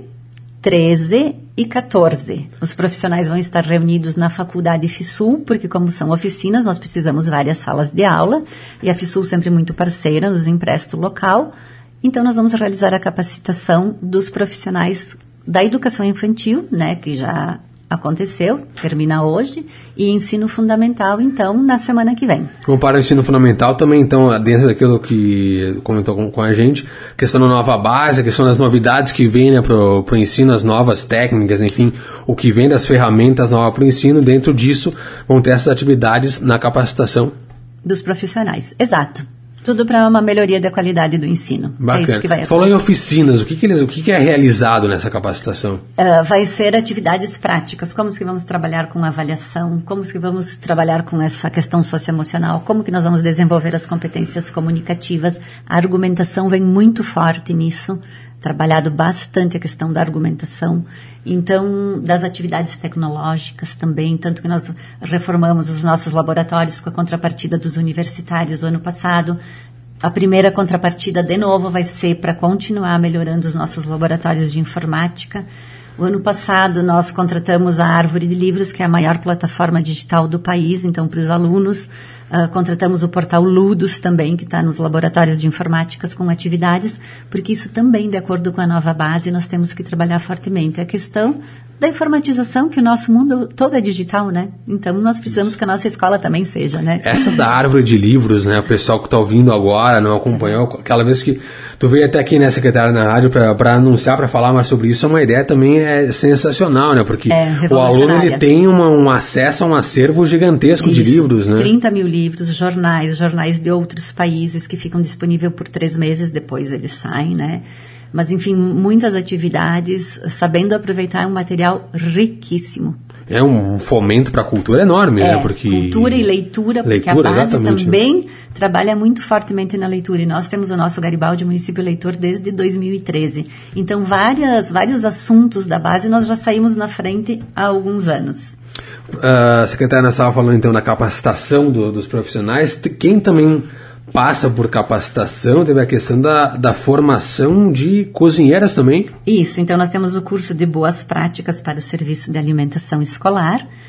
[SPEAKER 2] treze e quatorze. Os profissionais vão estar reunidos na Faculdade FISUL, porque como são oficinas, nós precisamos várias salas de aula, e a FISUL sempre muito parceira, nos empresta o local. Então, nós vamos realizar a capacitação dos profissionais da educação infantil, né, que já aconteceu, termina hoje, e ensino fundamental, então, na semana que vem.
[SPEAKER 1] Como para o ensino fundamental também, então, dentro daquilo que comentou com, com a gente, a questão da nova base, a questão das novidades que vem, né, para o ensino, as novas técnicas, enfim, o que vem das ferramentas novas para o ensino, dentro disso vão ter essas atividades na capacitação
[SPEAKER 2] dos profissionais, exato. Tudo para uma melhoria da qualidade do ensino.
[SPEAKER 1] Bacana.
[SPEAKER 2] É isso que vai acontecer.
[SPEAKER 1] Falou em oficinas, o que, que, eles, o que, que é realizado nessa capacitação?
[SPEAKER 2] Uh, vai ser atividades práticas, como que vamos trabalhar com avaliação, como que vamos trabalhar com essa questão socioemocional, como que nós vamos desenvolver as competências comunicativas. A argumentação vem muito forte nisso, trabalhado bastante a questão da argumentação. Então, das atividades tecnológicas também, tanto que nós reformamos os nossos laboratórios com a contrapartida dos universitários o ano passado. A primeira contrapartida, de novo, vai ser para continuar melhorando os nossos laboratórios de informática. O ano passado, nós contratamos a Árvore de Livros, que é a maior plataforma digital do país, então, para os alunos. Uh, contratamos o portal Ludus também, que está nos laboratórios de informáticas com atividades, porque isso também, de acordo com a nova base, nós temos que trabalhar fortemente. A questão da informatização, que o nosso mundo todo é digital, né? Então, nós precisamos que a nossa escola também seja, né?
[SPEAKER 1] Essa da Árvore de Livros, né? O pessoal que está ouvindo agora, não acompanhou, aquela vez que tu veio até aqui, né, secretária, na rádio, para anunciar, para falar mais sobre isso, é uma ideia também é sensacional, né? Porque
[SPEAKER 2] é,
[SPEAKER 1] o aluno ele tem uma, um acesso a um acervo gigantesco
[SPEAKER 2] isso,
[SPEAKER 1] de livros, né?
[SPEAKER 2] trinta mil livros, jornais, jornais de outros países que ficam disponíveis por três meses, depois eles saem, né? Mas, enfim, muitas atividades, sabendo aproveitar um material riquíssimo.
[SPEAKER 1] É um fomento para a cultura enorme,
[SPEAKER 2] é,
[SPEAKER 1] né? Porque...
[SPEAKER 2] cultura e leitura, porque
[SPEAKER 1] leitura,
[SPEAKER 2] a base
[SPEAKER 1] exatamente.
[SPEAKER 2] também trabalha muito fortemente na leitura. E nós temos o nosso Garibaldi Município Leitor desde dois mil e treze. Então, várias, vários assuntos da base nós já saímos na frente há alguns anos.
[SPEAKER 1] A uh, secretária, nós estávamos falando então da capacitação do, dos profissionais. Quem também passa por capacitação, teve a questão da, da formação de cozinheiras também.
[SPEAKER 2] Isso, então nós temos o curso de boas práticas para o serviço de alimentação escolar.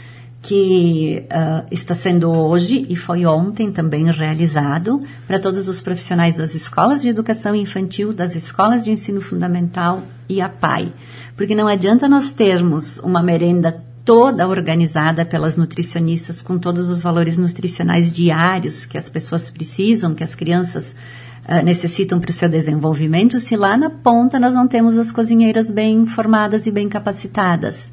[SPEAKER 2] que uh, está sendo hoje e foi ontem também realizado para todos os profissionais das escolas de educação infantil, das escolas de ensino fundamental e a P A I. Porque não adianta nós termos uma merenda toda organizada pelas nutricionistas com todos os valores nutricionais diários que as pessoas precisam, que as crianças uh, necessitam para o seu desenvolvimento, se lá na ponta nós não temos as cozinheiras bem formadas e bem capacitadas.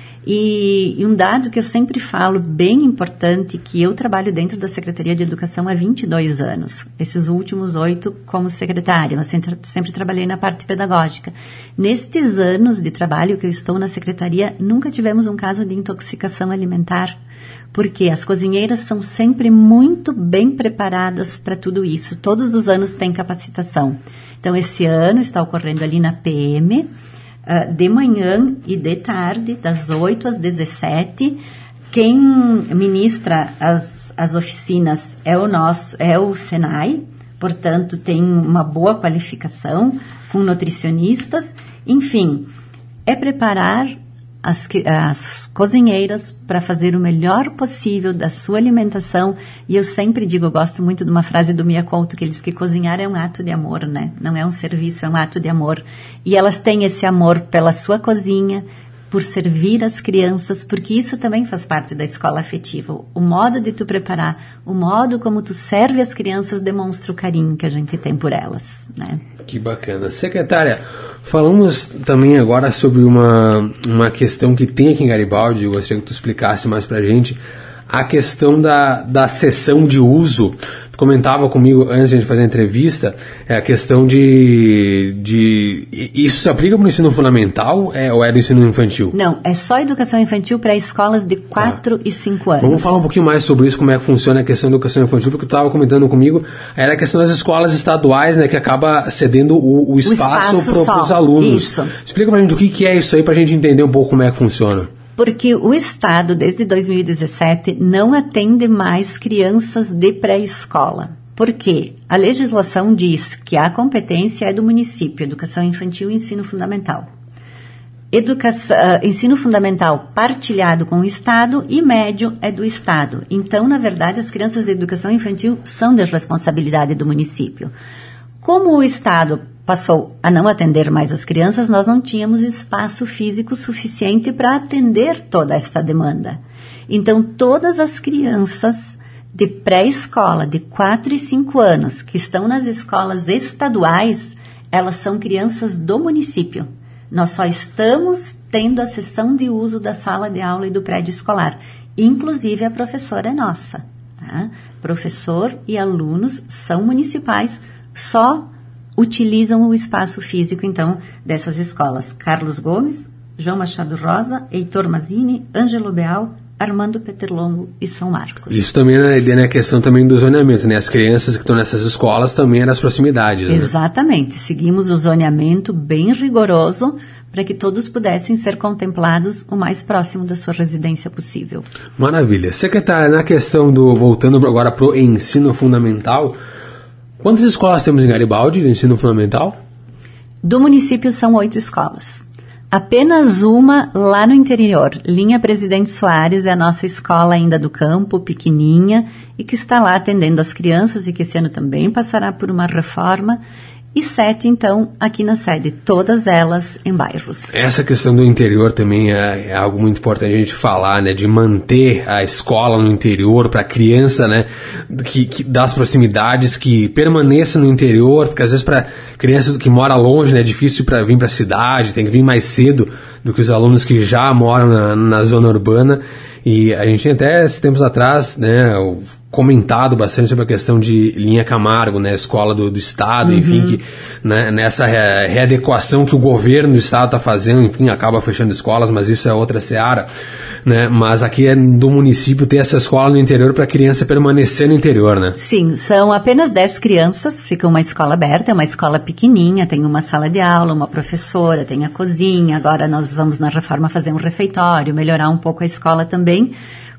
[SPEAKER 2] E, e um dado que eu sempre falo, bem importante, que eu trabalho dentro da Secretaria de Educação há vinte e dois anos. Esses últimos oito como secretária, mas sempre, sempre trabalhei na parte pedagógica. Nestes anos de trabalho que eu estou na Secretaria, nunca tivemos um caso de intoxicação alimentar, porque as cozinheiras são sempre muito bem preparadas para tudo isso. Todos os anos tem capacitação. Então, esse ano está ocorrendo ali na P M, Uh, de manhã e de tarde, das oito às dezessete. Quem ministra as, as oficinas é o nosso, é o Senai, portanto tem uma boa qualificação, com nutricionistas, enfim, é preparar as, as cozinheiras para fazer o melhor possível da sua alimentação. E eu sempre digo, eu gosto muito de uma frase do Mia Couto, que eles que cozinhar é um ato de amor, né? Não é um serviço, é um ato de amor. E elas têm esse amor pela sua cozinha, por servir as crianças, porque isso também faz parte da escola afetiva. O modo de tu preparar, o modo como tu serve as crianças demonstra o carinho que a gente tem por elas, né?
[SPEAKER 1] Que bacana. Secretária, falamos também agora sobre uma, uma questão que tem aqui em Garibaldi, eu gostaria que tu explicasse mais pra gente, a questão da, da sessão de uso. Tu comentava comigo antes de a gente fazer a entrevista, é a questão de, de... Isso se aplica para o ensino fundamental é, ou é do ensino infantil?
[SPEAKER 2] Não, é só educação infantil para escolas de quatro e cinco anos.
[SPEAKER 1] Vamos falar um pouquinho mais sobre isso, como é que funciona a questão da educação infantil, porque tu estava comentando comigo, era a questão das escolas estaduais, né, que acaba cedendo o, o espaço, espaço para os alunos.
[SPEAKER 2] Isso.
[SPEAKER 1] Explica para a gente o que, que é isso aí, para a gente entender um pouco como é que funciona.
[SPEAKER 2] Porque o Estado, desde dois mil e dezessete, não atende mais crianças de pré-escola. Por quê? A legislação diz que a competência é do município, educação infantil e ensino fundamental. Educação, uh, ensino fundamental partilhado com o Estado e médio é do Estado. Então, na verdade, as crianças de educação infantil são de responsabilidade do município. Como o Estado passou a não atender mais as crianças, nós não tínhamos espaço físico suficiente para atender toda essa demanda. Então, todas as crianças de pré-escola, de quatro e cinco anos, que estão nas escolas estaduais, elas são crianças do município. Nós só estamos tendo a sessão de uso da sala de aula e do prédio escolar. Inclusive, a professora é nossa. Tá? Professor e alunos são municipais, só utilizam o espaço físico, então, dessas escolas. Carlos Gomes, João Machado Rosa, Heitor Mazzini, Ângelo Beal, Armando Peterlongo e São Marcos.
[SPEAKER 1] Isso também é a questão também do zoneamento, né? As crianças que estão nessas escolas também é nas proximidades, né?
[SPEAKER 2] Exatamente. Seguimos o zoneamento bem rigoroso para que todos pudessem ser contemplados o mais próximo da sua residência possível. Maravilha.
[SPEAKER 1] Secretária, na questão do, voltando agora para o ensino fundamental, quantas escolas temos em Garibaldi de ensino fundamental?
[SPEAKER 2] Do município são oito escolas. Apenas uma lá no interior. Linha Presidente Soares é a nossa escola ainda do campo, pequenininha, e que está lá atendendo as crianças e que esse ano também passará por uma reforma. E sete, então, aqui na sede, todas elas em bairros.
[SPEAKER 1] Essa questão do interior também é, é algo muito importante a gente falar, né? De manter a escola no interior para a criança, né? Que, que, das proximidades, que permaneça no interior, porque às vezes para criança que mora longe, né? É difícil para vir para a cidade, tem que vir mais cedo do que os alunos que já moram na, na zona urbana. E a gente até, esses tempos atrás, né? comentado bastante sobre a questão de linha Camargo, né, escola do, do Estado, uhum. enfim, que, né, nessa re, readequação que o governo do Estado está fazendo, enfim, acaba fechando escolas, mas isso é outra seara, né, mas aqui é do município ter essa escola no interior para a criança permanecer no interior, né?
[SPEAKER 2] Sim, são apenas dez crianças, fica uma escola aberta, é uma escola pequenininha, tem uma sala de aula, uma professora, tem a cozinha, agora nós vamos na reforma fazer um refeitório, melhorar um pouco a escola também,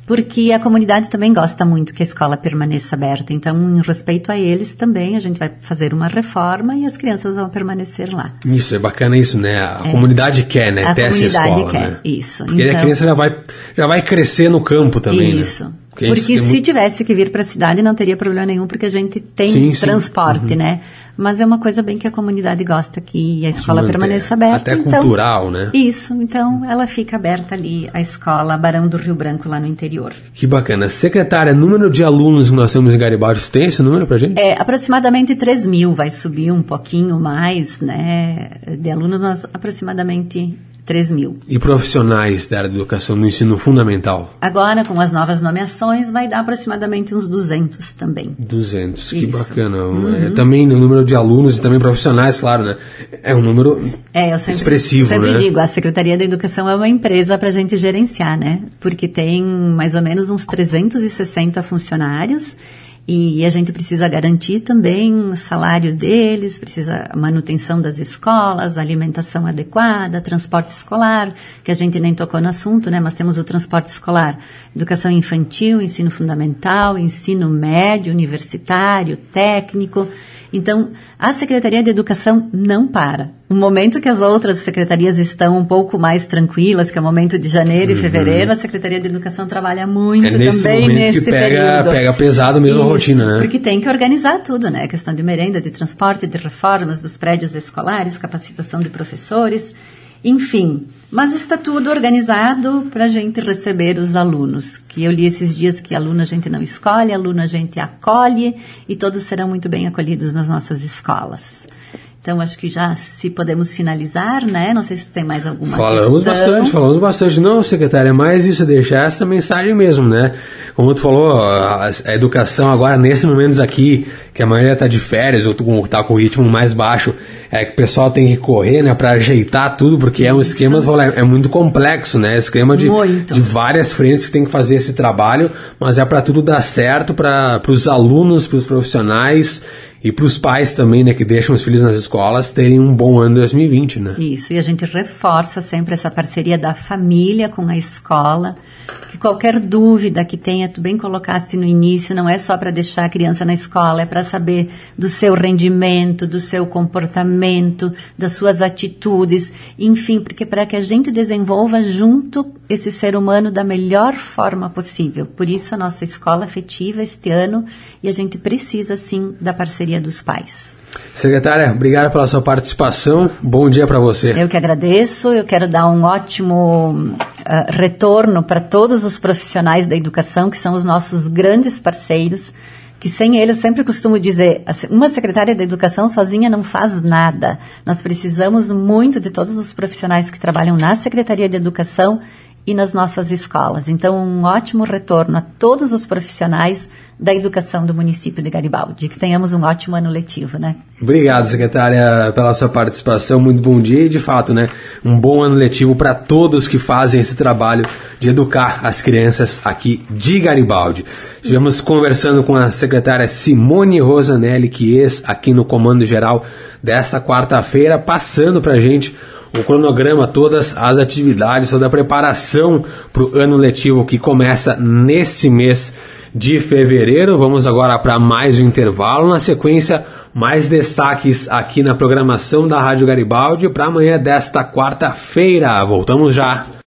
[SPEAKER 2] Porque a comunidade também gosta muito que a escola permaneça aberta. Então, em respeito a eles também, a gente vai fazer uma reforma e as crianças vão permanecer lá.
[SPEAKER 1] Isso, é bacana isso, né? A é. comunidade quer, né?
[SPEAKER 2] A
[SPEAKER 1] ter
[SPEAKER 2] comunidade
[SPEAKER 1] essa escola,
[SPEAKER 2] quer,
[SPEAKER 1] né?
[SPEAKER 2] isso.
[SPEAKER 1] Porque
[SPEAKER 2] então,
[SPEAKER 1] a criança já vai, já vai crescer no campo também,
[SPEAKER 2] isso.
[SPEAKER 1] né?
[SPEAKER 2] Porque, porque se muito... tivesse que vir para a cidade não teria problema nenhum, porque a gente tem sim, transporte, sim. Uhum. né? Mas é uma coisa bem que a comunidade gosta que a escola manter, permaneça aberta.
[SPEAKER 1] Até
[SPEAKER 2] então,
[SPEAKER 1] cultural, né?
[SPEAKER 2] Isso, então ela fica aberta ali, a escola Barão do Rio Branco, lá no interior.
[SPEAKER 1] Que bacana. Secretária, número de alunos que nós temos em Garibaldi, você tem esse número pra gente?
[SPEAKER 2] É, aproximadamente três mil, vai subir um pouquinho mais, né? De alunos, mas aproximadamente três mil.
[SPEAKER 1] E profissionais da área de educação no ensino fundamental?
[SPEAKER 2] Agora, com as novas nomeações, vai dar aproximadamente uns duzentos também.
[SPEAKER 1] duzentos, que
[SPEAKER 2] Isso.
[SPEAKER 1] bacana.
[SPEAKER 2] Uhum.
[SPEAKER 1] É, também o número de alunos e também profissionais, claro, né? É um número
[SPEAKER 2] é, eu sempre,
[SPEAKER 1] expressivo,
[SPEAKER 2] sempre
[SPEAKER 1] né?
[SPEAKER 2] digo, a Secretaria da Educação é uma empresa para a gente gerenciar, né? Porque tem mais ou menos uns trezentos e sessenta funcionários. E a gente precisa garantir também o salário deles, precisa a manutenção das escolas, alimentação adequada, transporte escolar, que a gente nem tocou no assunto, né? Mas temos o transporte escolar, educação infantil, ensino fundamental, ensino médio, universitário, técnico. Então, a Secretaria de Educação não para. No momento que as outras secretarias estão um pouco mais tranquilas, que é o momento de janeiro uhum. e fevereiro, a Secretaria de Educação trabalha muito
[SPEAKER 1] é nesse
[SPEAKER 2] também neste
[SPEAKER 1] que pega,
[SPEAKER 2] período.
[SPEAKER 1] Pega pesado mesmo
[SPEAKER 2] Isso,
[SPEAKER 1] a rotina, né?
[SPEAKER 2] Porque tem que organizar tudo, né? A questão de merenda, de transporte, de reformas dos prédios escolares, capacitação de professores, enfim. Mas está tudo organizado para a gente receber os alunos, que eu li esses dias que aluno a gente não escolhe, aluno a gente acolhe e todos serão muito bem acolhidos nas nossas escolas. Então, acho que já se podemos finalizar, né? Não sei se tu tem mais alguma
[SPEAKER 1] Falamos
[SPEAKER 2] questão.
[SPEAKER 1] bastante, falamos bastante. Não, secretária, é mais isso, deixar essa mensagem mesmo, né? Como tu falou, a, a educação agora, nesses momentos aqui, que a maioria está de férias ou está com o ritmo mais baixo, é que o pessoal tem que correr, né, para ajeitar tudo, porque é um esquema, é, é muito complexo, né? Esquema de, de várias frentes que tem que fazer esse trabalho, mas é para tudo dar certo, para os alunos, para os profissionais e para os pais também, né, que deixam os filhos nas escolas, terem um bom ano dois mil e vinte, né?
[SPEAKER 2] Isso, e a gente reforça sempre essa parceria da família com a escola, que qualquer dúvida que tenha, tu bem colocaste no início, não é só para deixar a criança na escola, é para saber do seu rendimento, do seu comportamento, das suas atitudes, enfim, porque para que a gente desenvolva junto esse ser humano da melhor forma possível. Por isso a nossa escola afetiva este ano, e a gente precisa sim da parceria dos pais.
[SPEAKER 1] Secretária, obrigado pela sua participação. Bom dia para você.
[SPEAKER 2] Eu que agradeço. Eu quero dar um ótimo uh, retorno para todos os profissionais da educação, que são os nossos grandes parceiros, que sem eles, eu sempre costumo dizer, uma secretária da educação sozinha não faz nada. Nós precisamos muito de todos os profissionais que trabalham na Secretaria de Educação e nas nossas escolas. Então, um ótimo retorno a todos os profissionais da educação do município de Garibaldi. Que tenhamos um ótimo ano letivo, né?
[SPEAKER 1] Obrigado, secretária, pela sua participação. Muito bom dia e, de fato, né, um bom ano letivo para todos que fazem esse trabalho de educar as crianças aqui de Garibaldi. Estivemos conversando com a secretária Simone Rosanelli, que é aqui no Comando Geral desta quarta-feira, passando para a gente o cronograma, todas as atividades, toda a preparação para o ano letivo que começa nesse mês de fevereiro. Vamos agora para mais um intervalo. Na sequência, mais destaques aqui na programação da Rádio Garibaldi para amanhã desta quarta-feira. Voltamos já.